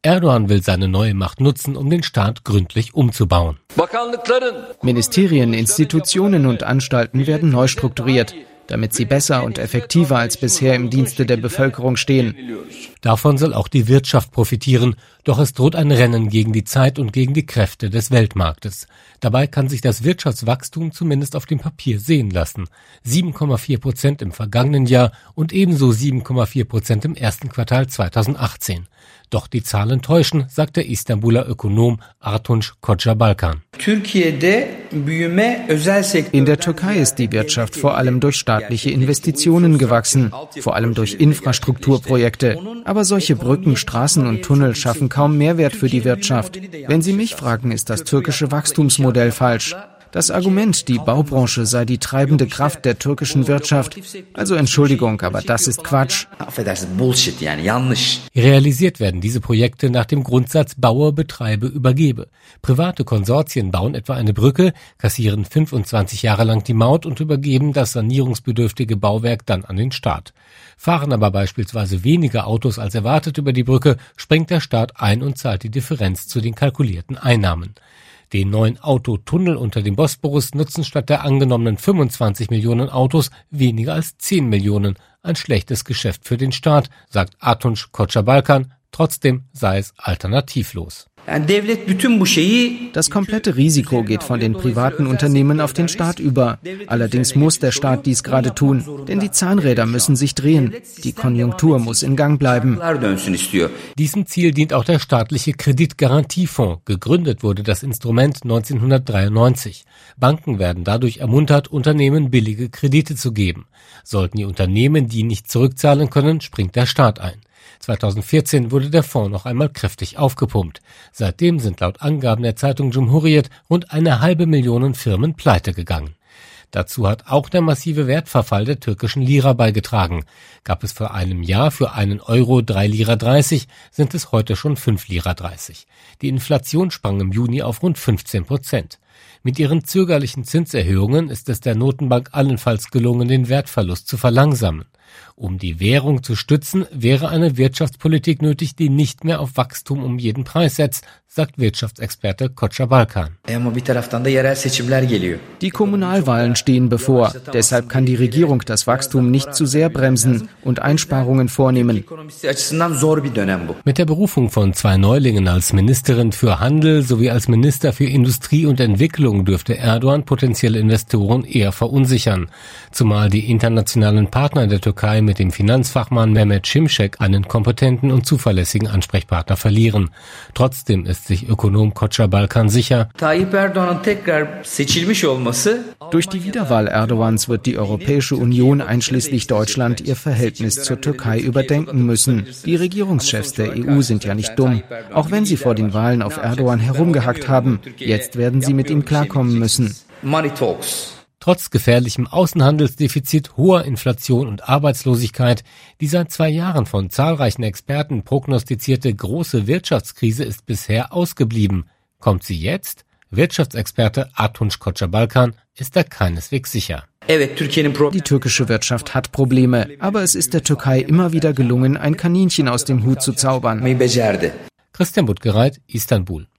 Erdogan will seine neue Macht nutzen, um den Staat gründlich umzubauen. Ministerien, Institutionen und Anstalten werden neu strukturiert, damit sie besser und effektiver als bisher im Dienste der Bevölkerung stehen. Davon soll auch die Wirtschaft profitieren, doch es droht ein Rennen gegen die Zeit und gegen die Kräfte des Weltmarktes. Dabei kann sich das Wirtschaftswachstum zumindest auf dem Papier sehen lassen. 7,4% im vergangenen Jahr und ebenso 7,4% im ersten Quartal 2018. Doch die Zahlen täuschen, sagt der Istanbuler Ökonom Artunç Kocabalkan. In der Türkei ist die Wirtschaft vor allem durch staatliche Investitionen gewachsen, vor allem durch Infrastrukturprojekte. Aber solche Brücken, Straßen und Tunnel schaffen kaum Mehrwert für die Wirtschaft. Wenn Sie mich fragen, ist das türkische Wachstumsmodell falsch. Das Argument, die Baubranche sei die treibende Kraft der türkischen Wirtschaft. Also Entschuldigung, aber das ist Quatsch. Realisiert werden diese Projekte nach dem Grundsatz Baue, betreibe, übergebe. Private Konsortien bauen etwa eine Brücke, kassieren 25 Jahre lang die Maut und übergeben das sanierungsbedürftige Bauwerk dann an den Staat. Fahren aber beispielsweise weniger Autos als erwartet über die Brücke, springt der Staat ein und zahlt die Differenz zu den kalkulierten Einnahmen. Den neuen Autotunnel unter dem Bosporus nutzen statt der angenommenen 25 Millionen Autos weniger als 10 Millionen. Ein schlechtes Geschäft für den Staat, sagt Artunç Kocabalkan. Trotzdem sei es alternativlos. Das komplette Risiko geht von den privaten Unternehmen auf den Staat über. Allerdings muss der Staat dies gerade tun, denn die Zahnräder müssen sich drehen. Die Konjunktur muss in Gang bleiben. Diesem Ziel dient auch der staatliche Kreditgarantiefonds. Gegründet wurde das Instrument 1993. Banken werden dadurch ermuntert, Unternehmen billige Kredite zu geben. Sollten die Unternehmen die nicht zurückzahlen können, springt der Staat ein. 2014 wurde der Fonds noch einmal kräftig aufgepumpt. Seitdem sind laut Angaben der Zeitung Cumhuriyet rund 500.000 Firmen pleite gegangen. Dazu hat auch der massive Wertverfall der türkischen Lira beigetragen. Gab es vor einem Jahr für einen Euro 3,30 Lira, sind es heute schon 5,30 Lira. Die Inflation sprang im Juni auf rund 15%. Mit ihren zögerlichen Zinserhöhungen ist es der Notenbank allenfalls gelungen, den Wertverlust zu verlangsamen. Um die Währung zu stützen, wäre eine Wirtschaftspolitik nötig, die nicht mehr auf Wachstum um jeden Preis setzt, sagt Wirtschaftsexperte Kocabalkan. Die Kommunalwahlen stehen bevor. Deshalb kann die Regierung das Wachstum nicht zu sehr bremsen und Einsparungen vornehmen. Mit der Berufung von 2 Neulingen als Ministerin für Handel sowie als Minister für Industrie und Entwicklung dürfte Erdogan potenzielle Investoren eher verunsichern. Zumal die internationalen Partner der Türkei mit dem Finanzfachmann Mehmet Şimşek einen kompetenten und zuverlässigen Ansprechpartner verlieren. Trotzdem ist sich Ökonom Kocabalkan sicher, durch die Wiederwahl Erdogans wird die Europäische Union einschließlich Deutschland ihr Verhältnis zur Türkei überdenken müssen. Die Regierungschefs der EU sind ja nicht dumm. Auch wenn sie vor den Wahlen auf Erdogan herumgehackt haben, jetzt werden sie mit ihm klarkommen müssen. Trotz gefährlichem Außenhandelsdefizit, hoher Inflation und Arbeitslosigkeit, die seit 2 Jahren von zahlreichen Experten prognostizierte große Wirtschaftskrise ist bisher ausgeblieben. Kommt sie jetzt? Wirtschaftsexperte Artunç Kocabalkan ist da keineswegs sicher. Die türkische Wirtschaft hat Probleme, aber es ist der Türkei immer wieder gelungen, ein Kaninchen aus dem Hut zu zaubern. Christian Buttgereit, Istanbul.